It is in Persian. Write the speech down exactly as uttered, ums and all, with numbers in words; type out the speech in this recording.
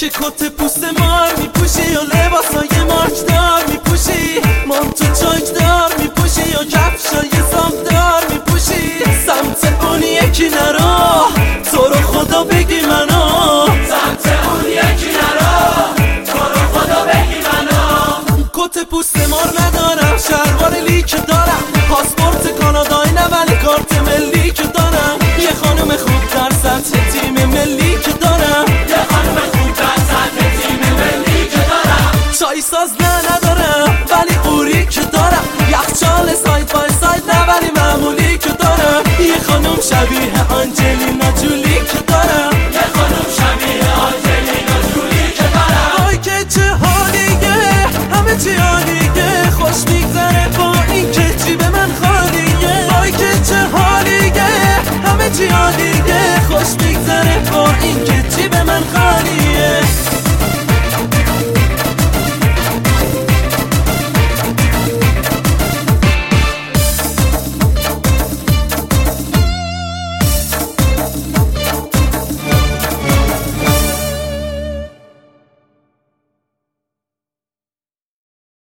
که کت پوست مار میپوشی یا لباسای مارکدار میپوشی، مانتو چاکدار میپوشی یا کفشای سامدار میپوشی. سمت اون یکی نرو، تو رو خدا بگی منو. سمت اون یکی نرو، تو رو خدا بگی منو. کت پوست مار ندارم، شلوار لیک دارم، پاسپورت کانادایی نه ولی کارت ملی که دارم. یه خانم خوب در سطح تیم ملی که دارم، یه خانم خوب در سطح تیم ملی که دارم. چای ساز نه ندارم ولی قوری که دارم، یخچال ساید بای ساید نه ولی معمولی که دارم. یه خانم شبیه آنجلی